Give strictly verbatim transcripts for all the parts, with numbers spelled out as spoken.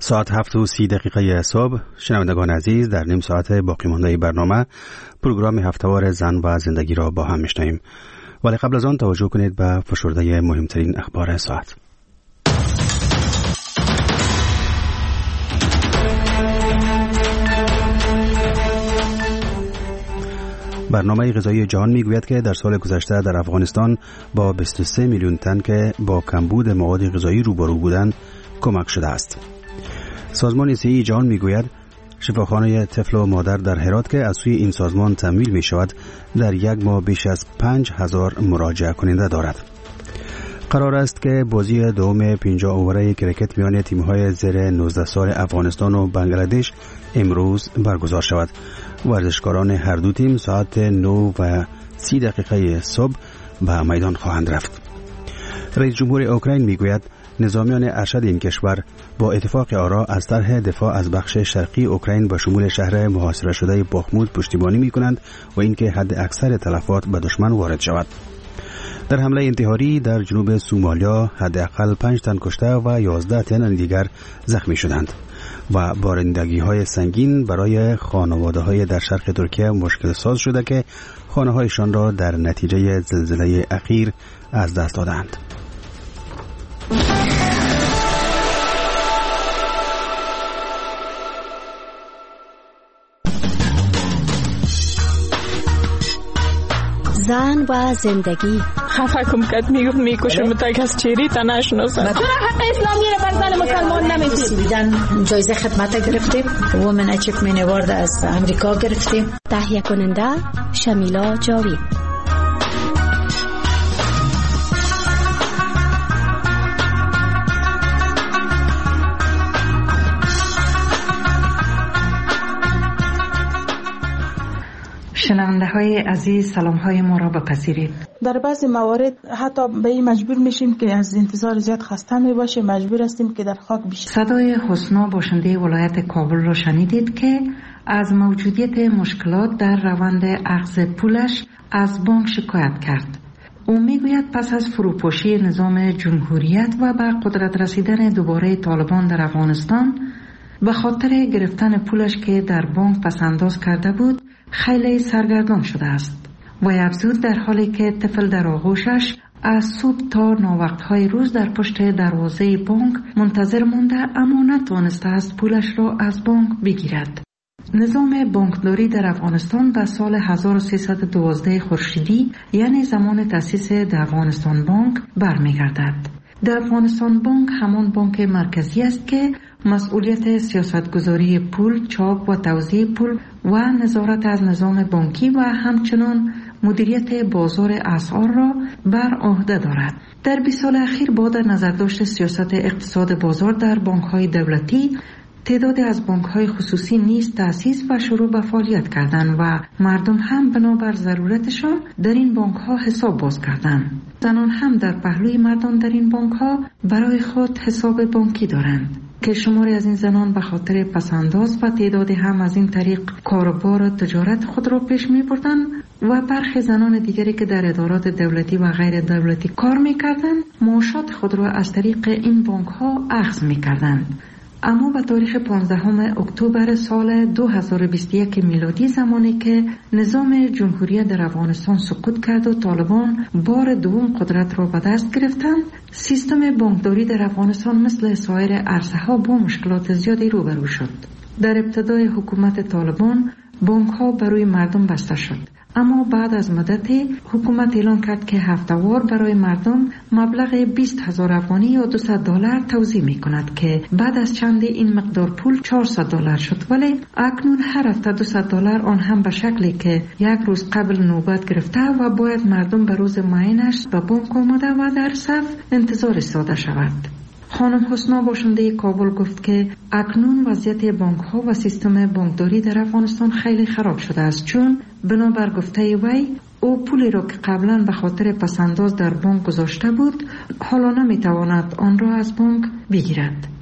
ساعت هفت و سی دقیقه صبح. شنوندگان عزیز، در نیم ساعت باقی مانده برنامه پروگرام هفته‌وار زن و زندگی را با هم میشنویم، ولی قبل از آن توجه کنید به فشرده مهمترین اخبار ساعت. برنامه غذایی جهان میگوید که در سال گذشته در افغانستان با بیست و سه میلیون تن که با کمبود مواد غذایی روبرو بودند کمک شده است. سازمان صحی جهان میگوید شفاخانه طفل و مادر در هرات که از سوی این سازمان تمویل می شود در یک ماه بیش از پنج هزار مراجعه کننده دارد. قرار است که بازی دوم پنجاه اووره کرکت میان تیم‌های زیر نوزده سال افغانستان و بنگلادش امروز برگزار شود. ورزشکاران هر دو تیم ساعت نه و سی دقیقه صبح به میدان خواهند رفت. رئیس جمهور اوکراین میگوید نظامیان ارشد این کشور با اتفاق آرا از طرح دفاع از بخش شرقی اوکراین به شمول شهر محاصره شده باخمود پشتیبانی می‌کنند و اینکه حد اکثر تلفات به دشمن وارد شود. در حمله انتحاری در جنوب سومالیا حداقل پنج تن کشته و یازده تن دیگر زخمی شدند و بارندگی‌های سنگین برای خانواده‌های در شرق ترکیه مشکل ساز شده که خانه‌هایشان را در نتیجه زلزله اخیر از دست دادند. زن و زندگی. خفه کم کد میگفت میکشم تا کس چیری تا نشناسم. چرا حق اسلامی رو بر زن مسلمان نمیدید؟ بیدن جایزه خدمت گرفتیم، وومن اچیومنت اوارد از امریکا گرفتیم. تهیه کننده شمیلا جاوید. شنونده های عزیز، سلام های ما را بپذیرید. در بعضی موارد حتی به این مجبور میشیم که از انتظار زیاد خسته می باشیم، مجبور هستیم که در خاک بشیم. صدای حسنا باشنده ولایت کابل را شنیدید که از موجودیت مشکلات در روند اخذ پولش از بانک شکایت کرد. او میگوید پس از فروپاشی نظام جمهوریت و به قدرت رسیدن دوباره طالبان در افغانستان به خاطر گرفتن پولش که در بانک پسنداز کرده بود خیلی سرگردان شده است. و افزود در حالی که طفل در آغوشش از صبح تا ناوقتهای روز در پشت دروازه بانک منتظر مونده اما نتوانسته است پولش را از بانک بگیرد. نظام بانکداری در افغانستان به سال هزار و سیصد و دوازده خورشیدی یعنی زمان تأسیس افغانستان بانک برمیگردد. در افغانستان بانک همان بانک مرکزی است که مسئولیت سیاستگذاری پول، چاپ و توزیع پول و نظارت از نظام بانکی و همچنان مدیریت بازار اسعار را بر عهده دارد. در بیست سال اخیر با در نظر داشت سیاست اقتصاد بازار در بانک‌های دولتی، تعدادی از بانک‌های خصوصی نیز تأسیس و شروع به فعالیت کردند و مردم هم بنابر ضرورتشان در این بانک‌ها حساب باز کردند. زنان هم در پهلوی مردان در این بانک‌ها برای خود حساب بانکی دارند که شماری از این زنان به خاطر پسنداز و تعدادی هم از این طریق کاروبار و تجارت خود را پیش می بردند و برخی زنان دیگری که در ادارات دولتی و غیر دولتی کار می کردند معاشات خود را از طریق این بانک ها اخذ می کردند. اما به تاریخ پانزدهم اکتبر سال دو هزار و بیست و یک میلادی، زمانی که نظام جمهوریت در افغانستان سقوط کرد و طالبان بار دوم قدرت را به دست گرفتند، سیستم بانکداری در افغانستان مثل سایر عرصه‌ها با مشکلات زیادی روبرو شد. در ابتدای حکومت طالبان بانک‌ها برای مردم بسته شد، اما بعد از مدتی حکومت اعلان کرد که هفته‌وار برای مردم مبلغ بیست هزار افغانی یا دویست دلار توزیع می کند که بعد از چند این مقدار پول چهارصد دلار شد، ولی اکنون هر هفته دویست دلار، آن هم به شکلی که یک روز قبل نوبت گرفته و باید مردم به روز معینش به بانک آمده و در صف انتظار ایستاده شود. خانم حسنا باشنده کابل گفت که اکنون وضعیت بانک ها و سیستم بانکداری در افغانستان خیلی خراب شده است، چون بنابر گفته وی او پولی را که قبلا به خاطر پسنداز در بانک گذاشته بود حالا نمیتواند آن را از بانک بگیرد.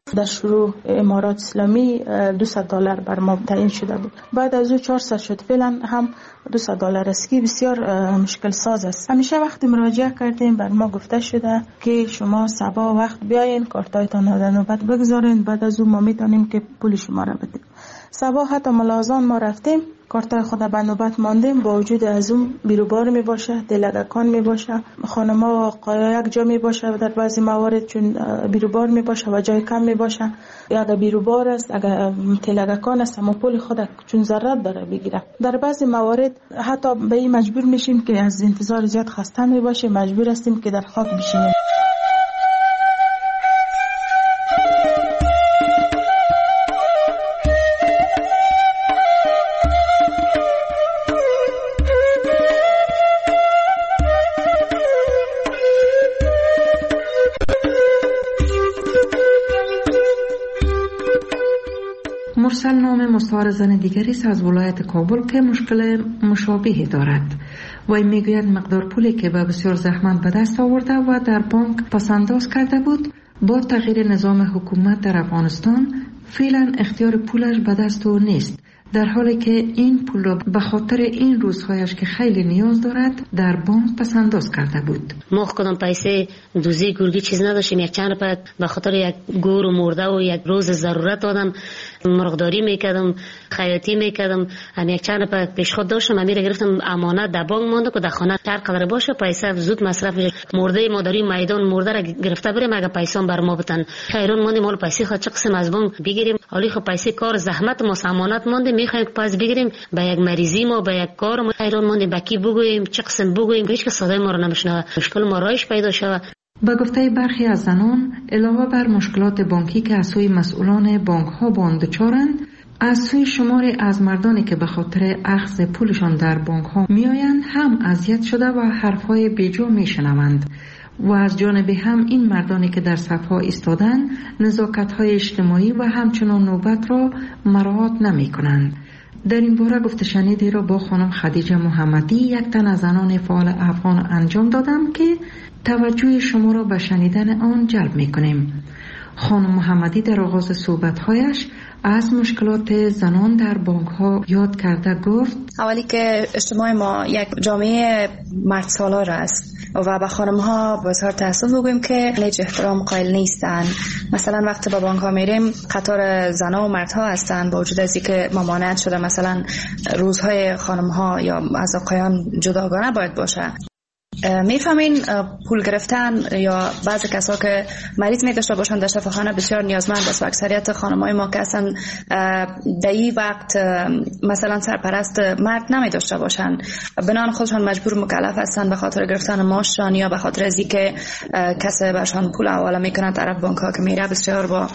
در شروع امارات اسلامی دویست دلار بر ما تعیین شده بود. بعد از او چهارصد شد. فعلا هم دویست دلار است که بسیار مشکل ساز است. همیشه وقتی مراجعه کردیم بر ما گفته شده که شما صبح وقت بیاین کارتایتان در نوبت بگذارین، بعد از او ما میتونیم که پول شما را بدیم. صبح حتی ملازان ما رفتیم کارتای خود به نوبت ماندیم، با وجود از اون بیروبار می باشه، دلگکان می باشه، خانما قایا یک جا می باشه در بعضی موارد چون بیروبار می باشه و جای کم می باشه، یا اگر بیروبار است اگر تلگکان است اما پول خود چون ضرورت داره بگیره. در بعضی موارد حتی به این مجبور میشیم که از انتظار زیاد خسته می باشه، مجبور هستیم که در خاک بشینیم. مرسل نام مستعار زن دیگری است از ولایت کابل که مشکل مشابهی دارد. وی میگوید مقدار پولی که به بسیار زحمت به دست آورده و در بانک پسنداز کرده بود، با تغییر نظام حکومت در افغانستان فعلا اختیار پولش به دست او نیست، در حالی که این پول را به خاطر این روزهایش که خیلی نیاز دارد در بانک پسنداز کرده بود. ما کدام پیسه دوزی گرگی چیز نداشتیم، یک چند پک به خاطر یک گور و مرده و یک روز ضرورت آدم مرغداری میکردم، خیاطی میکردم، هم یک چند پک پیش خود داشتم، امیر گرفتم امانت در بانک مونده که در خانه هر قدر باشه پیسه زود مصرف میشه. مرده مادری میدان مرده را گرفته بریم اگه پیسه بر ما بدن، خیرون مونده مال پیسه خود چه قسم از بانک بگیریم، حالی خب پیسه کار زحمت ما امانت مونده میخوایم پس بگیریم به یک مریضی ما به یک کار ما خیرون مونده بکی بگوییم چه قسم بگوییم هیچ که صدای ما رو نمیشنوه، مشکل ما رایش پیدا شود. به گفته برخی از زنان علاوه بر مشکلات بانکی که از سوی مسئولان بانک ها با آن دچارند، از سوی شماری از مردانی که به خاطر اخذ پولشان در بانک ها میآیند هم اذیت شده و حرفهای بیجا میشنوند و از جانب هم این مردانی که در صفها ایستادن نزاکت های اجتماعی و همچنان نوبت را مراعات نمی کنند. در این باره گفته شنیدی را با خانم خدیجه محمدی یک تن از زنان فعال افغان انجام دادم که توجه شما را به شنیدن آن جلب می کنیم. خانم محمدی در آغاز صحبت‌هایش از مشکلات زنان در بانک ها یاد کرده گفت اولی که اجتماع ما یک جامعه مرد سالار است و به خانم ها بسیار تأسف بگویم که هیچ احترام قائل نیستن. مثلا وقتی به بانک ها میریم قطار زنها و مردها هستن، با وجود از اینکه ممانعت شده مثلا روزهای خانم ها یا از آقایان جداگانه باید باشه. میفهمین پول گرفتن یا بعضی کسا که مریض می داشته باشن در شفاخانه بسیار نیازمند است و اکثریت خانمای ما که هستن در این وقت مثلا سرپرست مرد نمی داشته باشن، بنان خودشان مجبور مکلف هستن به خاطر گرفتن معاششان یا به خاطر از اینکه کسی برشان پول حواله میکنه طرف بانک ها که میره بسیار با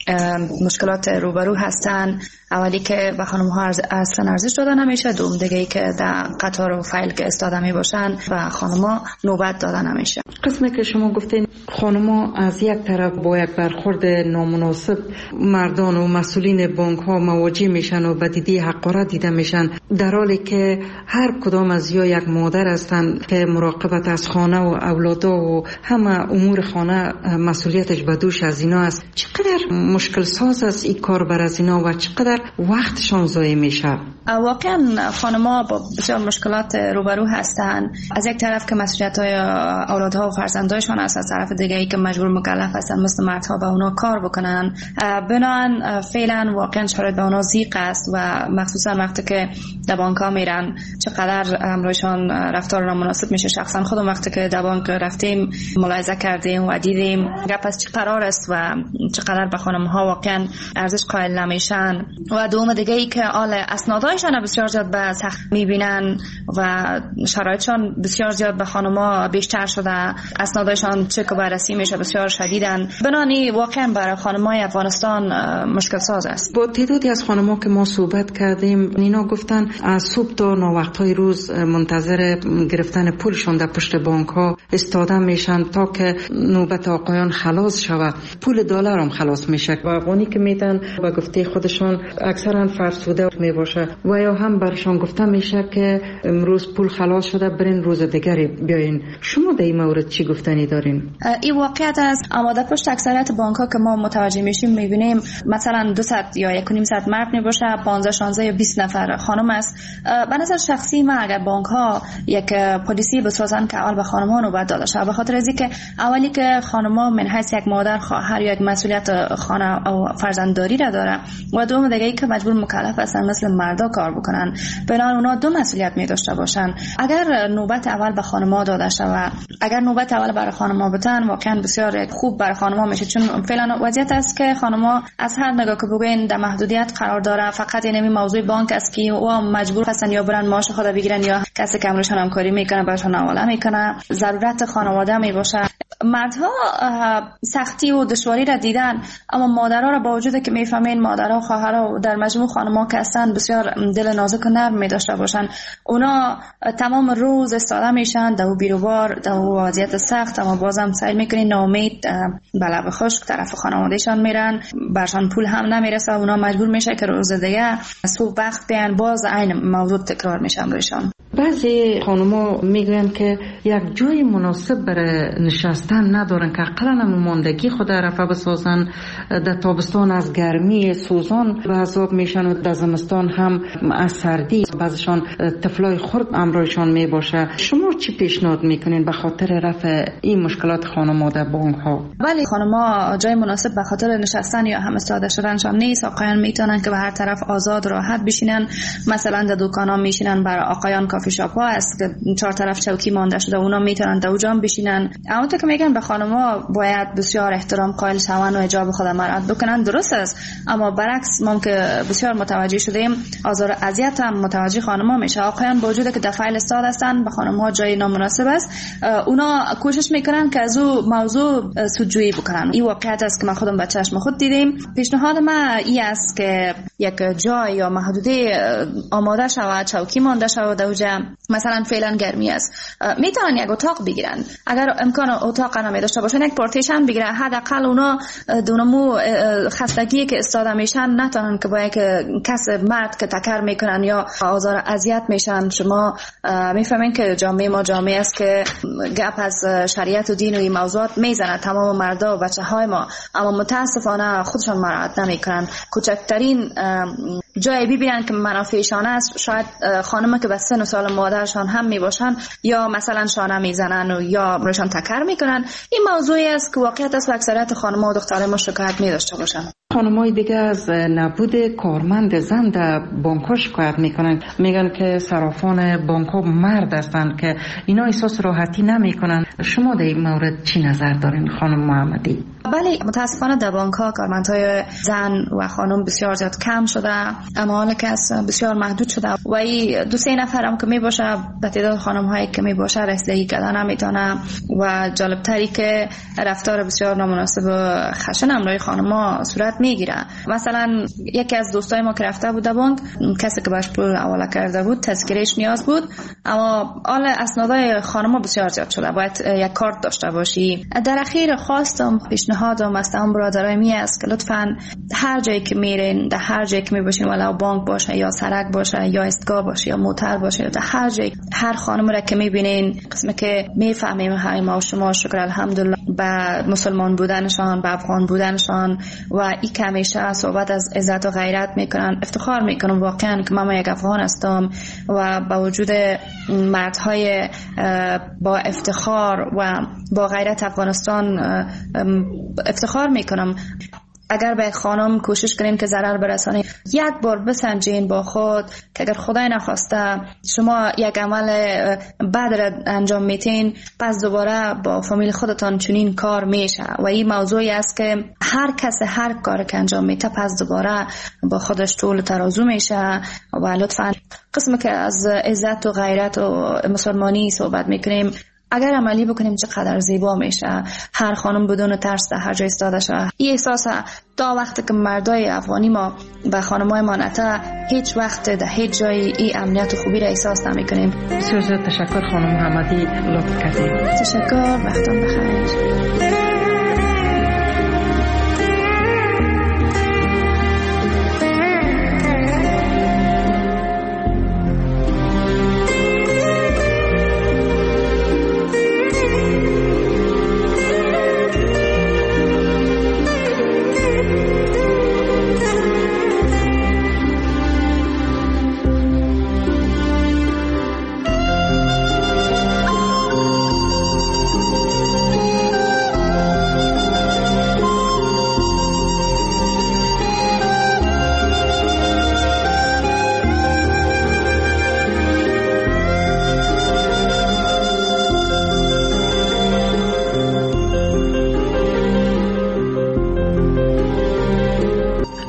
مشکلات روبرو هستن. اولی که به خانم ها اصلا ارزش داده نمیشه، دوم دیگه ای که در قطار و فایل که استاده می باشن و خانم ها نوبت داده نمیشه. قسمی که شما گفتین خانم ها از یک طرف با یک برخورد نامناسب مردان و مسئولین بانک ها مواجه میشن و بدیدی حقارت دیده میشن، در حالی که هر کدام از یا یک مادر هستن که مراقبت از خانه و اولادا و همه امور خانه مسئولیتش به دوش از اینا است. چقدر مشکل ساز است این کار بر از اینا و چقدر وقتشان ضایع میشه؟ واقعا خانم‌ها با بسیار مشکلات روبرو هستن. از یک طرف که مسئولیت‌های اولادها و فرزندایشان است، از طرف دیگه ای که مجبور مکلف هستن مثل مردها به اونا کار بکنن. بنابراین فعلا واقعا شرایط به اونا ضیق است و مخصوصا وقتی که در بانک‌ها میرن چقدر امروزشان رفتار نامناسب میشه. شخصا خودم وقتی که در بانک رفتیم ملاحظه کردیم و دیدیم گپ از چه قرار است و چقدر به خانم‌ها واقعا ارزش قائل نمیشن. و دوم دیگه ای که آل اسنادایشان بسیار زیاد به سخت میبینن و شرایطشان بسیار زیاد به خانم‌ها بیشتر شده، اسنادایشان چک و بررسی میشه بسیار شدیدن. بنانی واقعا برای خانم‌های افغانستان مشکل ساز است. با تعدادی از خانم‌ها که ما صحبت کردیم اینا گفتن از صبح تا ناوقت‌های روز منتظر گرفتن پولشون در پشت بانک‌ها استاده میشن تا که نوبت آقایان خلاص شود. پول دلار هم خلاص میشه میشه و افغانی که میتن با گفته خودشان اکثرا فرسوده می باشه و یا هم برشان گفته میشه که امروز پول خلاص شده برین روز دیگری بیاین. شما در این مورد چی گفتنی دارین؟ این واقعیت است. آماده پشت اکثریت بانک ها که ما متوجه میشیم میبینیم مثلا دویست یا یک و نیم صد مرد می باشه، پانزده شانزده یا بیست نفر خانم است. به نظر شخصی ما اگر بانک ها یک پلیسی بسازن که اول به خانمان نوبت داده شود، به خاطر از اینکه اولی که خانم‌ها من حیث یک مادر خواهر یا یک مسئولیت خانه و فرزندداری را داره و دوم دیگه ای که مجبور مکلف هستن مثل مردا کار بکنن، بنابراین اونا دو مسئولیت می داشته باشن. اگر نوبت اول به خانم‌ها داده شود، اگر نوبت اول برای خانم‌ها بتن، واقعا بسیار خوب برای خانم‌ها میشه، چون فعلا وضعیت است که خانم‌ها از هر نگاه که بگوین در محدودیت قرار داره. فقط این موضوع بانک است که او مجبور هستن یا برن معاش خود بگیرن یا کسی که امرشان همکاری میکنه براشون حواله میکنه. ضرورت خانواده می باشه. مردها سختی و دشواری را دیدن، اما مادرها را با وجود که میفهمین مادرها و خواهرها در مجموع خانم‌ها که هستن بسیار دل نازک و نرم می داشته باشن. اونا تمام روز استاده میشن در بیروبار در وضعیت سخت، اما بازم سعی میکنین ناامید به لب خشک طرف خانوادهشان میرن، برشان پول هم نمیرسه. اونا مجبور میشه که روز دیگه صبح وقت بیان باز عین موضوع تکرار میشن روشان. بعضی خانم‌ها میگن که یک جای مناسب برای نشستن ندارن که اقلا هم ماندگی خود رفع بسازن. در تابستان از گرمی سوزان به عذاب میشن و در زمستان هم از سردی. بعضشان طفلای خرد امرایشان میباشه. شما چی پیشنهاد میکنین به خاطر رفع این مشکلات خانم‌ها در بانک ها؟ ولی خانم‌ها جای مناسب به خاطر نشستن یا هم استاده شدنشان نیست. آقایان میتونن که به هر طرف آزاد راحت بشینن، مثلا در دکانا میشینن. برای آقایان کافی شاپ ها است که چهار طرف چوکی مانده شده، اونا میتونن در اونجا بشینن. اما تو که میگن به خانم‌ها باید بسیار احترام قائل شوند و حجاب خود مراعات بکنن، درست است، اما برعکس ما که بسیار متوجه شدیم آزار اذیت هم متوجه خانم‌ها میشه. آقایان با وجود که در فایل استاد هستن به خانم‌ها جای نامناسب است، اونا کوشش میکنن که از او موضوع سودجویی بکنن. این واقعیت است که ما خودم به چشم خود دیدیم. پیشنهاد ما این است که یک جای یا محدوده آماده شود، چوکی مانده شود در اونجا. مثلا فعلا گرمی است، میتونن یک اتاق بگیرن. اگر امکان اتاق نمی داشته باشن یک پارتیشن بگیرن، حداقل اونا دونمو خستگی که استاده میشن نتونن که با یک کس مرد که تکر میکنن یا آزار اذیت میشن. شما میفهمین که جامعه ما جامعه است که گپ از شریعت و دین و این موضوعات میزنه تمام مردا و بچه های ما، اما متاسفانه خودشان مراعات نمیکنن. کوچکترین جایی ببینن که منافعشان است، شاید خانم که به سن و سال مادرشان هم می باشن یا مثلا شانه میزنن و یا روشان تکر میکنن. این موضوعی است که واقعیت است و اکثریت خانم‌ها و دخترای ما شکایت می داشته باشن. خانم‌های دیگه از نبود کارمند زن در بانک‌ها شکایت میکنن، میگن که صرافان بانک‌ها مرد هستند که اینا احساس راحتی نمیکنن. شما در این مورد چی نظر دارین خانم محمدی؟ بله، متاسفانه در بانک‌ها کارمندهای زن و خانم بسیار زیاد کم شده، اما حالا که بسیار محدود شده و این دو سه نفر هم که می باشه به تعداد خانم‌هایی که می باشه رسیدگی کردن نمیتونه و جالبتری که رفتار بسیار نامناسب و خشن امروی خانم‌ها صورت میگیره. مثلا یکی از دوستای ما که رفته بود بانک، کسی که باش پول حواله کرده بود تذکرهش نیاز بود، اما حال اسنادای خانم‌ها بسیار زیاد شده، باید یک کارت داشته باشی. در اخیر خواستم پیشنهادم از تمام برادرای می است که لطفاً هر جایی که میرین، در هر جایی که میباشین، ولو بانک باشه یا سرک باشه یا ایستگاه باشه یا موتر باشه، یا در هر جایی هر خانم را که میبینین، قسمه که میفهمیم های ما و شما شکر الحمدلله به مسلمان بودنشان، به افغان بودنشان و این که همیشه صحبت از عزت و غیرت میکنن، افتخار میکنم واقعا که من یک افغان هستم و با وجود مردهای با افتخار و با غیرت افغانستان افتخار میکنم. اگر به خانم کوشش کنین که ضرر برسانین، یک بار بسنجین با خود که اگر خدای نخواسته شما یک عمل بد را انجام میتین، پس دوباره با فامیل خودتان چنین کار میشه و این موضوعی است که هر کس هر کار که انجام میته پس دوباره با خودش طول ترازو میشه. و لطفا قسم که از عزت و غیرت و مسلمانی صحبت میکنیم اگر عملی بکنیم چقدر زیبا میشه. هر خانم بدون ترس در هر جای ایستاده شه. این احساس تا وقتی که مردای افغانی ما به خانمای ما نته، هیچ وقت در هیچ جای این امنیت و خوبی را احساس نمیکنیم. بسیار زیاد تشکر خانم محمدی، لطف کردید. تشکر، وقتتون بخیر.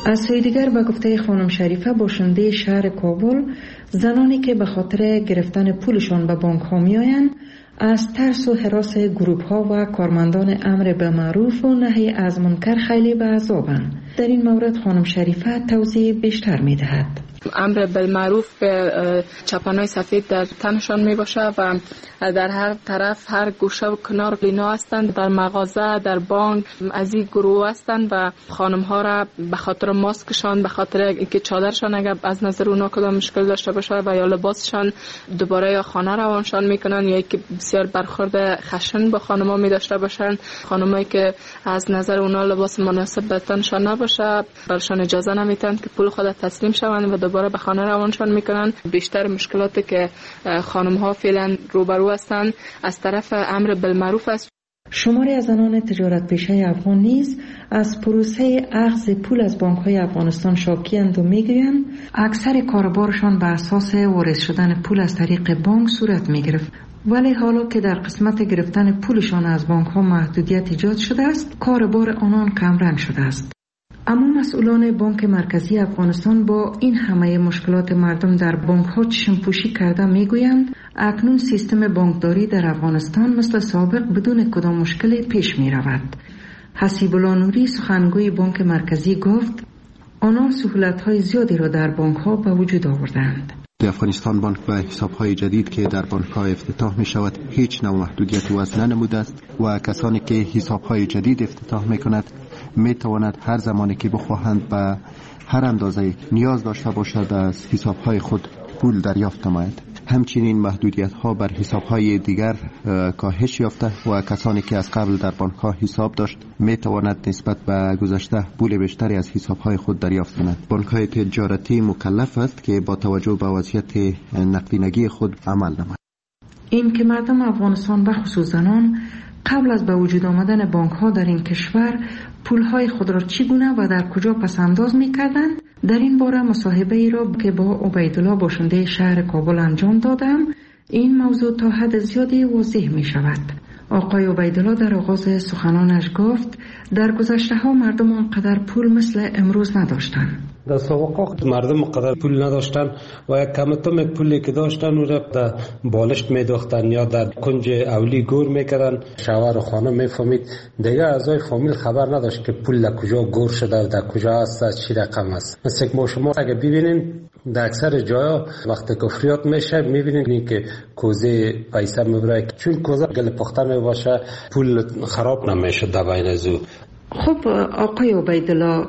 از سوی دیگر به گفته خانم شریفه باشنده شهر کابل، زنانی که به خاطر گرفتن پولشان به بانک ها می آیند از ترس و هراس گروه ها و کارمندان امر بالمعروف و نهی از منکر خیلی به عذابند. در این مورد خانم شریفه توضیح بیشتر می دهد. امر بالمعروف به چپانای سفید در تنشان می باشه و در هر طرف هر گوشه و کنار لینا هستند، در مغازه، در بانک از این گروه هستند و خانم ها را به خاطر ماسکشان، به خاطر اینکه چادرشان اگر از نظر اونا کدام مشکل داشته باشه و یا لباسشان دوباره یا خانه روانشان میکنن یا که بسیار برخورد خشن با خانم ها می داشته باشن، خانمایی که از نظر اونا لباس مناسب به تنشان نباشه برشان اجازه نمیتن که پول خود تسلیم شوند و دوباره به خانه روانشان میکنن. بیشتر مشکلاتی که خانم ها فعلا روبرو هستند از طرف امر بالمعروف است. شماری از زنان تجارت پیشه افغان نیز از پروسه اخذ پول از بانک های افغانستان شاکی‌اند و میگویند اکثر کاربارشان به اساس وارد شدن پول از طریق بانک صورت میگرفت، ولی حالا که در قسمت گرفتن پولشان از بانک ها محدودیت ایجاد شده است، کاربار آنان کمرنگ شده است. اما مسئولان بانک مرکزی افغانستان با این همه مشکلات مردم در بانک ها چشم‌پوشی کرده میگویند اکنون سیستم بانکداری در افغانستان مثل سابق بدون کدام مشکلی پیش می رود. حسیب الله نوری سخنگوی بانک مرکزی گفت آنها سهولت های زیادی را در بانک ها به وجود آوردند. در افغانستان بانک و حساب های جدید که در بانک ها افتتاح می شود هیچ نوع محدودیت وضع ننموده است و کسانی که حساب های جدید افتتاح می کند می تواند هر زمانی که بخواهند به هر اندازه نیاز داشته باشد از حساب های خود پول دریافت نماید. همچنین محدودیت ها بر حساب های دیگر کاهش یافته و کسانی که از قبل در بانک ها حساب داشت می تواند نسبت به گذشته پول بیشتری از حساب های خود دریافت کند. بانک های تجارتی مکلف است که با توجه به وضعیت نقدینگی خود عمل نماید. این که مردم افغانستان به خصوص زنان قبل از به وجود آمدن بانک ها در این کشور پول های خود را چگونه و در کجا پسنداز می کردند، در این باره مصاحبه ای را که با عبیدالله باشنده شهر کابل انجام دادم این موضوع تا حد زیادی واضح می شود. آقای عبیدالله در آغاز سخنانش گفت در گذشته ها مردم آنقدر پول مثل امروز نداشتند. در سابقه مردم قدر پول نداشتن و یک کمتم پولی که داشتن او را در بالشت میداختن یا در کنج اولی گور میکردن. شوهر و خانم میفهمید، دیگه اعضای فامیل خبر نداشت که پول در کجا گور شده و در کجا است، از چی رقم است. مثل ما شما اگه ببینین در اکثر جاها وقتی کفریات میشه میبینین که کوزه پیسه میبره، چون کوزه گل پخته میباشه پول خراب نمیشه در بین زو. خب آقای عبیدالله،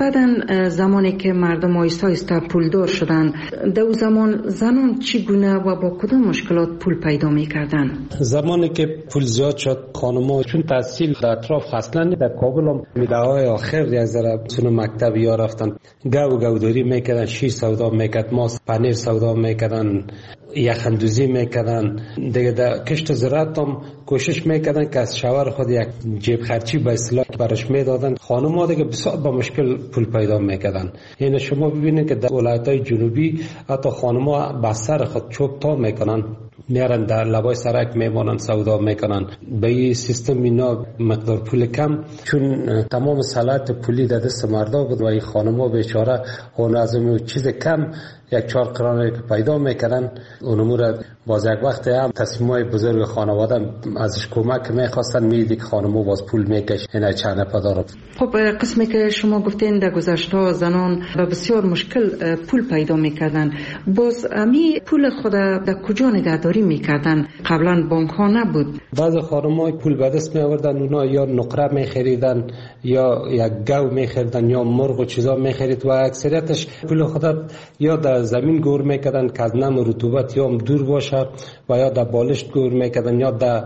بعدن زمانی که مردم آیسته آیسته پولدار شدن، در اون زمان زنان چگونه و با کدام مشکلات پول پیدا میکردن؟ زمانی که پول زیاد شد خانم‌ها چون تحصیل در اطراف اصلا در کابل هم میده‌های آخر یک ذره سون مکتب یا رفتن گاو گاوداری میکردن، شیر سودا میکرد، ماست پنیر سودا میکردن، یخندوزی میکردن. دیگه در کشت زراعت هم کوشش میکردن که از شوهر خود یک جیب خرچی به اصطلاح برش میدادن. خانم‌ها دیگه بسیار با مشکل پول پیدا میکردن. یعنی شما ببینید که در ولایت‌های جنوبی حتی خانم‌ها با سر خود چوب تا میکنن، میارن در لبای سرک میمانن سودا میکنن. به این سیستم اینا مقدار پول کم، چون تمام صلاحیت پولی در دست مردا بود و این خانم‌ها بیچاره اون از اون چیز کم یک چهار قرانه که پیدا میکردن اونمو را باز یک وقت هم تصمیمای بزرگ خانواده ازش کمک میخواستن، میدی که خانمو باز پول میکش اینا چنه پدار. خب قسمی که شما گفتین در گذشته زنان با بسیار مشکل پول پیدا میکردن، باز امی پول خود در کجا نگهداری میکردن؟ قبلا بانک ها نبود. بعض خانم‌ها پول به دست میآوردن، اونا یا نقره میخریدن یا یک گاو میخریدن یا مرغ و چیزا میخرید و اکثریتش پول خود یا در زمین گور میکردن که از نم رطوبت یا دور باشه و یا در بالشت گور میکردن یا در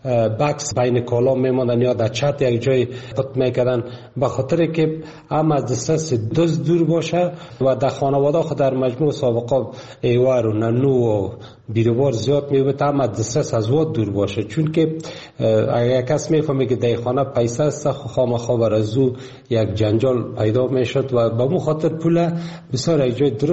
بکس بین کالا میماندن یا در چت یک جای پت میکردن، به خاطر که هم از دسترس دزد دور باشه و در خانواده خود در مجموع سابقه ایوار و ننو و بیروبار زیاد میبود، هم از دسترس از واد دور باشه. چون که اگر کس میفهمه که در خانه پیسه است خامخا بر از او یک جنجال پیدا میشد و به مو خاطر پول بسیار یک جای درست نگهداری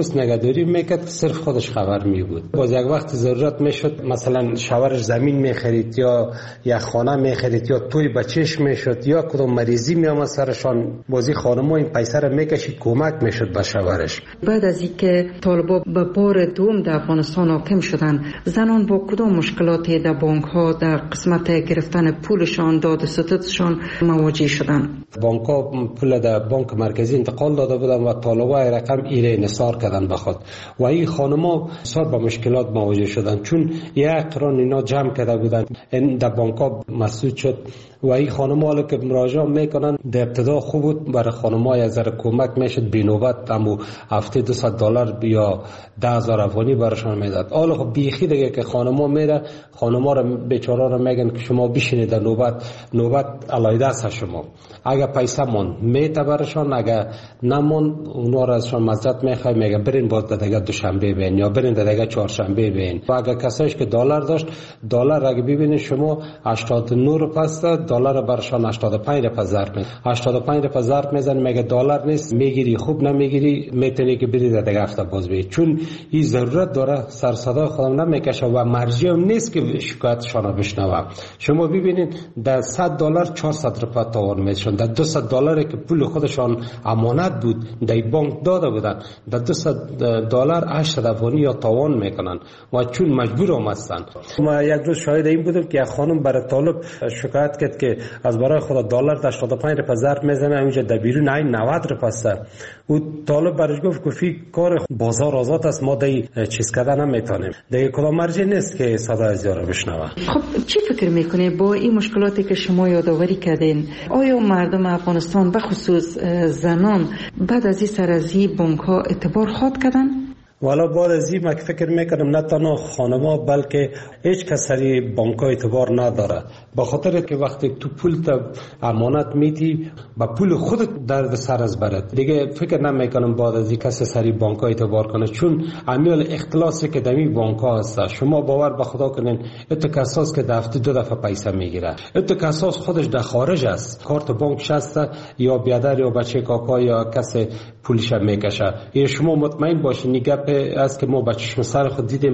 گوداری میکرد صرف خودش خبر می بود. باز یک وقت ضرورت میشد مثلا شوهرش زمین میخرید یا یک خانه میخرید یا توی بچهش میشد یا کدام مریضی میامد سرشان، بازی خانم‌ها این پیسه را میکشید کمک میشد به شوهرش. بعد از اینکه طالبا به بار دوم در افغانستان حاکم شدن، زنان با کدام مشکلاتی در بانک ها در قسمت گرفتن پولشان، داد و ستدشان مواجه شدن؟ بانک ها پول در بانک مرکزی انتقال داده بودن و طالبا رقم ایره نثار کردن بخواد و این خانم‌ها بسیار با مشکلات مواجه شدن، چون یک قران اینا جمع کرده بودن این در بانک ها مسدود شد و این خانم‌ها که مراجعه میکنن در ابتدا خوب بود، برای خانم‌ها یک ذره کمک میشد، بینوبت اما هفته دویست دلار یا ده هزار افغانی براشون میداد. حالا خب بیخی دیگه که خانم‌ها میره، خانم‌ها رو بیچارا رو میگن که شما بشینید در نوبت، نوبت علایده است شما. اگه پیسه مون میته براشون، اگه نمون اونا رو ازشون مزد میخوای، میگه برین باز دیگه دوشنبه بین یا برین دیگه چهارشنبه بین. و اگه کسایش که دلار داشت، دلار اگه ببینید شما هشتاد و نه روپیه است، دلار براشون هشتاد و پنج روپیه ضرب میزنه. هشتاد و پنج روپیه ضرب میزنه، میگه دلار نیست، میگیری خوب نمیگیری میتونی که برید دیگه هفته باز بی، چون این ضرورت داره سر صدا خودم نمیکشه و مرجع هم نیست که شکایتشان رو بشنوه. شما ببینید در صد دلار چهارصد روپیه تاوان میشن، در دویست دلار که پول خودشان امانت بود در بانک داده بودن، در دویست دلار هشتصد افغانی یا تاوان میکنن و چون مجبور هم هستن. ما یک روز شاهد این بودم که یک خانم برای طالب شکایت کرد که از برای خدا دلار در هشتاد و پنج روپیه ضرب میزنه، اونجا در بیرون این نود روپیه است. او طالب برش گفت که فی کار بازار آزاد است، ما دی چیز کردن نمیتونیم، دیگه کدام مرجع نیست که صدا از یارو بشنوه. خب چی فکر میکنه با این مشکلاتی که شما یادآوری کردین، آیا مردم افغانستان به خصوص زنان بعد از این سرازی بانک ها اعتبار خواهد کردن؟ والا بعد از این من فکر میکنم نه تنها خانما بلکه هیچ کس سری بانک ها اعتبار نداره، به خاطر که وقتی تو پول تا امانت میتی با پول خودت درد سر از برد، دیگه فکر نمیکنم بعد از این کس سری بانک ها اعتبار کنه، چون عمیل اختلاسی که دمی بانک ها هست. شما باور به خدا کنین اتو کساس که دفعه دو دفعه پیسه میگیره، اتو کساس خودش در خارج است، کارت بانک شسته یا بیادر یا بچه کاکا یا کس پولش میکشه. یا شما مطمئن باشین نگاه است که ما با چشم سر خود دیدیم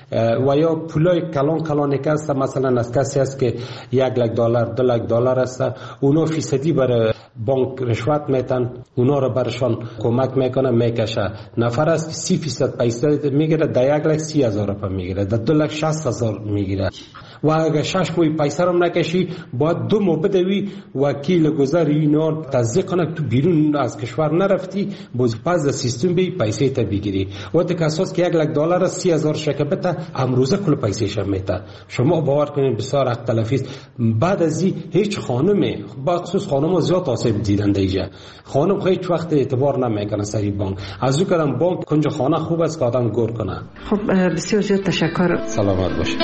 و یا پولای کلان کلان که است، مثلا از کسی است که یک لک دلار دو لک دلار است، اونا فیصدی برای بانک رشوت میتن، اونا رو برشان کمک میکنه میکشه. نفر است که سی فیصد پیسه میگیره، در یک لک سی هزار روپیه میگیره، در دو لک شصت هزار میگیره و اگر شش ماه پیسه رو نکشی باید دو ماه بدوی وکیل گذر اینا تصدیق کنه تو بیرون از کشور نرفتی، باز پس از سیستم بی پیسه تا بگیری. وقت که اساس که یک لک دلار سی هزار شکبته امروزه کل پیسه شم میته. شما باور کنید بسیار حق تلفی است. بعد از این هیچ خانم با خصوص خانم زیاد آسیب دیدن دیگه، خانم هیچ وقت اعتبار نمیکنه سری بانک، از او کردم بانک کنج خانه خوب است که آدم گور کنه. خب بسیار زیاد تشکر، سلامت باشید.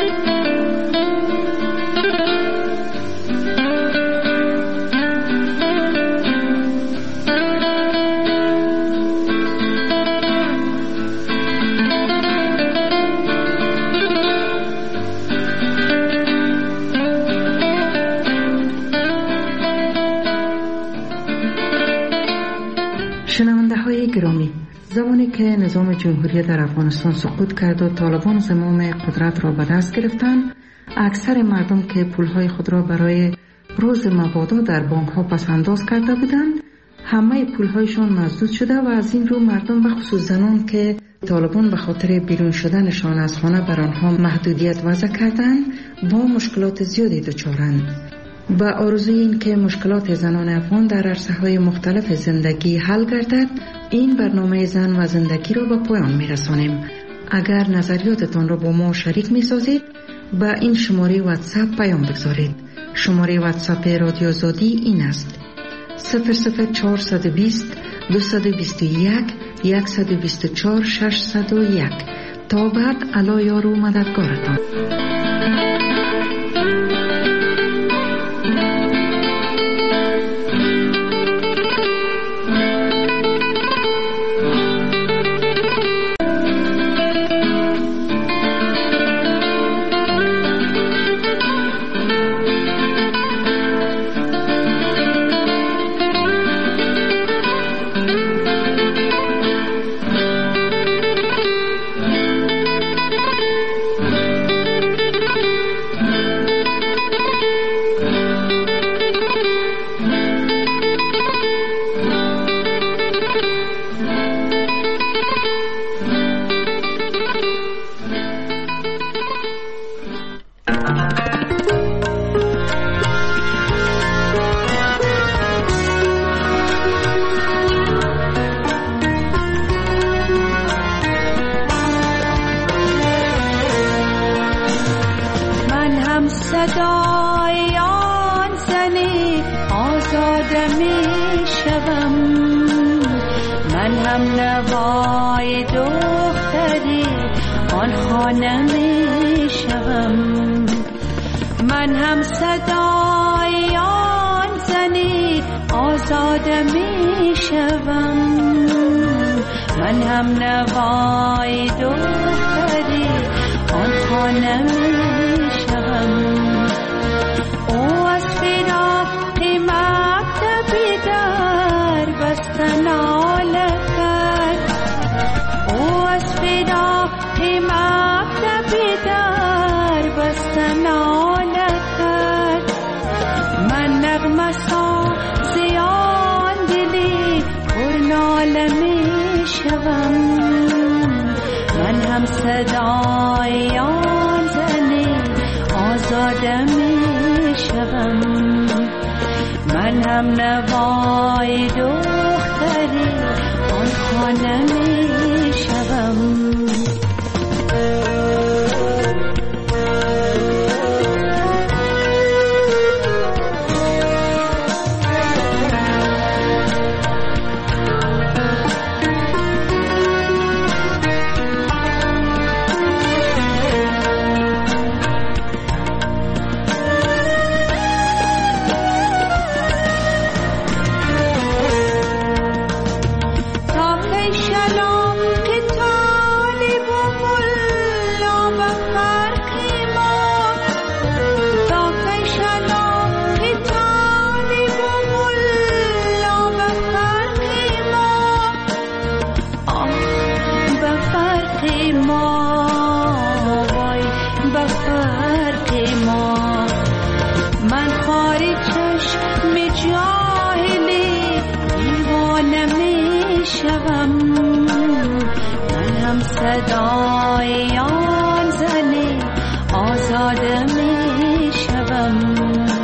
شنونده های گرامی، زمانی که نظام جمهوری در افغانستان سقوط کرد و طالبان زمام قدرت را به دست گرفتند، اکثر مردم که پولهای خود را برای روز مبادا در بانک ها پس انداز کرده بودند، همه پولهایشان مسدود شده و از این رو مردم به خصوص زنان که طالبان به خاطر بیرون شدنشان از خانه بر آنها محدودیت وضع کردند با مشکلات زیادی دچارند. با آرزوی این که مشکلات زنان افغان در عرصه‌های مختلف زندگی حل گردد، این برنامه زن و زندگی را به پایان می‌رسانیم. اگر نظریاتتان را با ما شریک می‌سازید، با این شماره واتساپ پیام بگذارید. شماره واتساپ رادیو آزادی این است: صفر صفر چهارصد و بیست دویست و بیست و یک صد و بیست و چهار ششصد و یک. تا بعد، الا یار و مددگارتان. من هم نوای دختری آن خانه می شوم. من هم صدای آن زنی آزاده می شوم. من هم نوای دختری آن خانه می شوم. او از فراق مکتبی در بستن آله کرد. او از فراق مکتبی در بستن آله کرد. من نغمه سازی آن دلی پر ناله می شوم. من هم صدای آن زنی آزاده می شوم. من هم نوای دختری آن خانه می شوم. صدای آن زنی آزاده می شوم.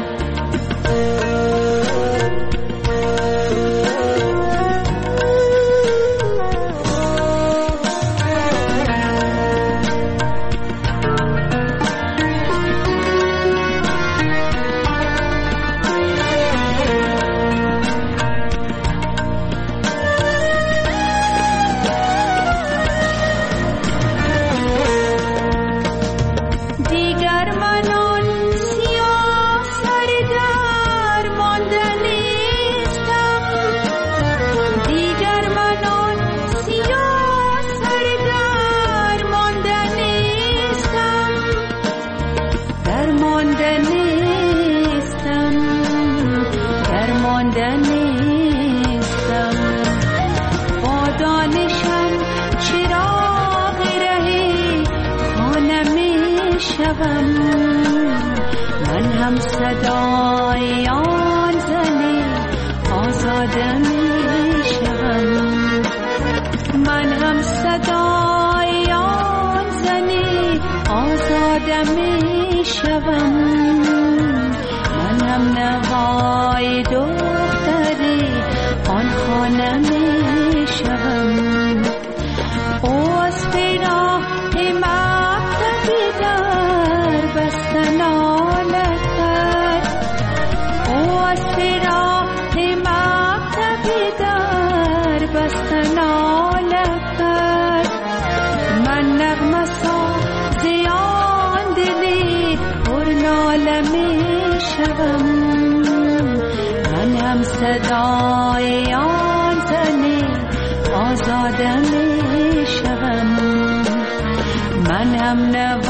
من هم صدای آن زنی آزاده می شوم. من هم صدای آن زنی آزاده می شوم. من هم نوای دختری آن خانه می شوم. او از فراق مکتبی در بستن آله کرد. او از فراق مکتبی در بستن آله کرد. من نغمه سازی آن دلی پر ناله می شوم. من هم صدای آن زنی آزاده می شوم. من هم نوای